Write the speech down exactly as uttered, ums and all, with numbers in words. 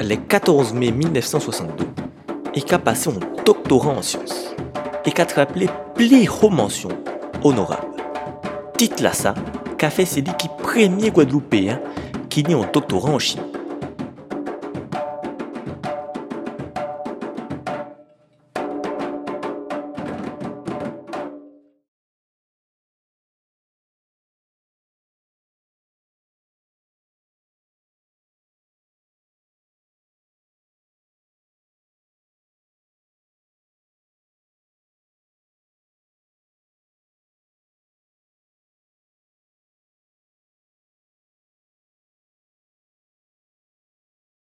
le quatorze mai mille neuf cent soixante-deux et qu'a passé un doctorat en sciences et qu'a rappelé plus haut mention honorable. Titre là ça, qu'a fait c'est lui qui premier Guadeloupéen qui a un doctorat en chimie.